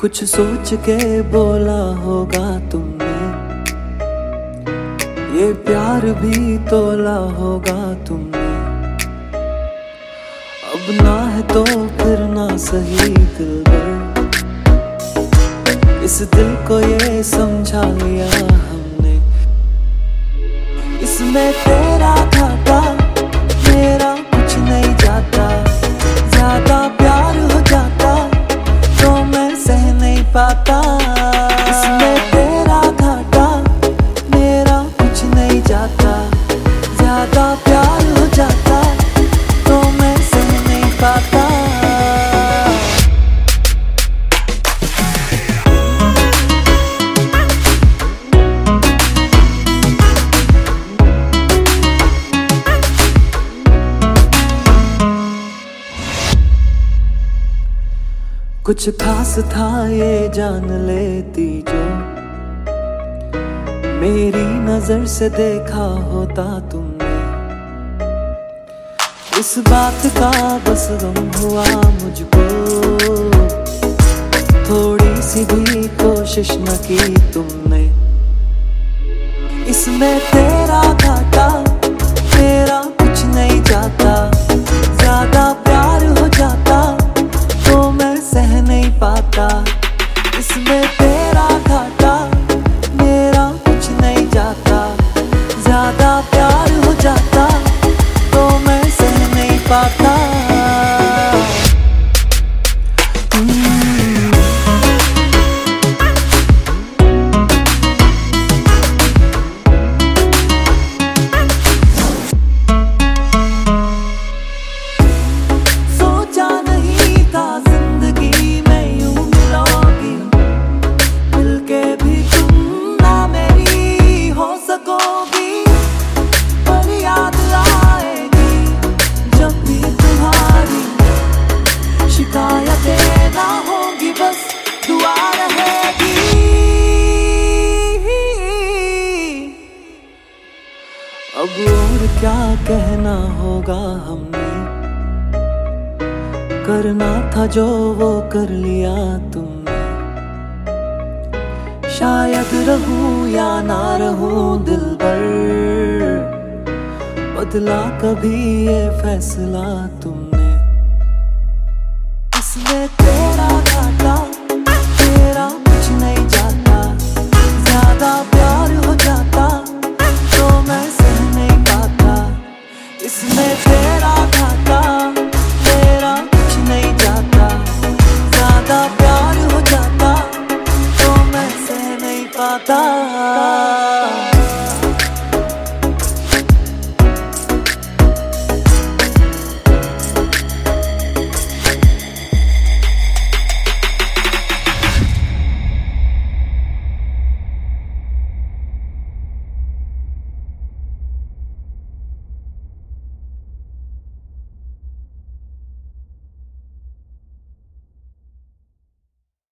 कुछ सोच के बोला होगा तुमने, ये प्यार भी तोला होगा तुमने। अब ना है तो फिर ना सही दिलबर, इस दिल को ये समझा लिया हमने। इसमें तेरा घाटा मेरा कुछ नहीं जाता, ज्यादा प्यार हो जाता तो मैं सह नहीं पाता। इसमें तेरा घाटा मेरा कुछ नहीं जाता, ज्यादा प्यार हो जाता तो मैं सह नहीं पाता। कुछ खास था ये जान लेती जो, मेरी नजर से देखा होता तुमने। इस बात का बस गम हुआ मुझको, थोड़ी सी भी कोशिश न की तुमने। इसमें तेरा घाटा मेरा कुछ नहीं जाता, ज्यादा प्यार हो जाता तो मैं सह नहीं पाता। इसमें तेरा घाटा मेरा कुछ नहीं जाता, ज्यादा प्यार हो जाता तो मैं सह नहीं पाता। अब और क्या कहना होगा हमने, करना था जो वो कर लिया तुमने। शायद रहूं या ना रहूं दिलबर, बदला कभी ये फैसला तुमने। इसमें तेरा घाटा तेरा कुछ नहीं जाता, ज्यादा प्यार हो जाता तो मैं सह नहीं पाता। इसमें तेरा घाटा मेरा कुछ नहीं जाता, ज्यादा प्यार हो जाता तो मैं सह नहीं पाता।